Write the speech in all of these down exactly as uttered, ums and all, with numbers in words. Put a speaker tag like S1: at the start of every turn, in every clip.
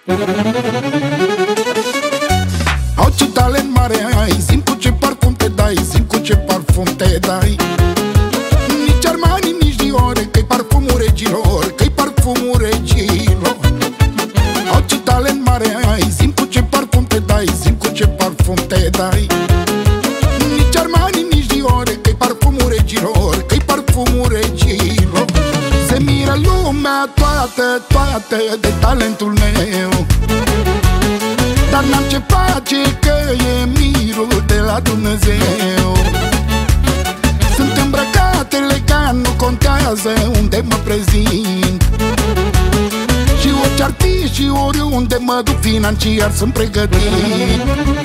S1: Au, ce talent mare ai, zi-mi cu ce parfum te dai, zi-mi cu ce parfum te dai. Nici Armani, nici Dior, că-i parfumul regilor, că-i parfumul regilor. Au, ce talent mare ai, zi-mi cu ce parfum te dai, zi-mi cu ce parfum te dai. Nici Armani, nici Dior, că-i parfumul regilor, că-i parfumul regilor. Se miră lumea toată, toată de talentul meu, dar n-am ce face, că e mirul de la Dumnezeu. Sunt îmbrăcat elegant, nu contează unde mă prezint, și orice artist și oriunde mă duc financiar sunt pregătit.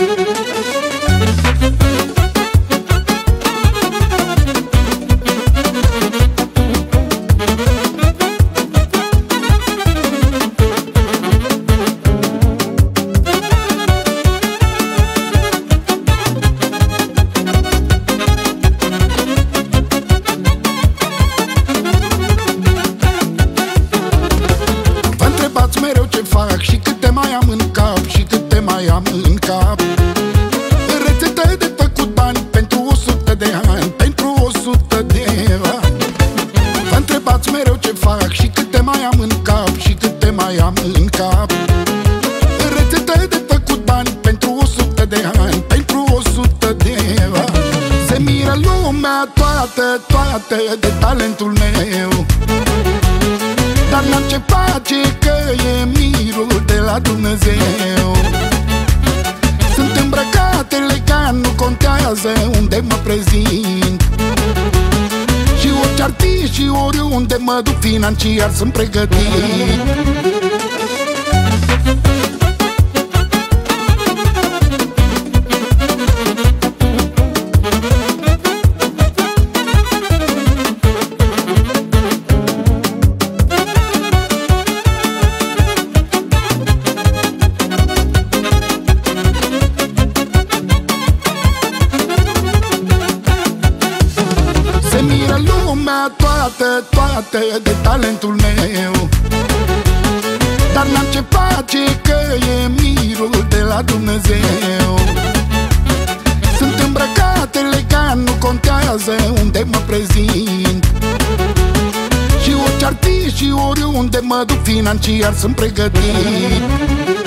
S1: Mereu ce fac și câte mai am în cap, și câte mai am în cap. Rețete de făcut bani pentru o sută de ani, pentru o sută de ani. Vă întrebați mereu ce fac și câte mai am în cap, și câte mai am în cap. Rețete de făcut bani pentru o sută de ani, pentru o sută de ani. Se miră lumea toată, toată de talentul meu, dar n-am ce face, că e mirul de la Dumnezeu. Sunt îmbrăcat elegant, nu contează unde mă prezint, și orice artist și oriunde mă duc financiar sunt pregătit. Se miră lumea toată, toată de talentul meu, dar n-am ce face, că e mirul de la Dumnezeu. Sunt îmbrăcat elegant, nu contează unde mă prezint, și orice artist și oriunde mă duc financiar sunt pregătit.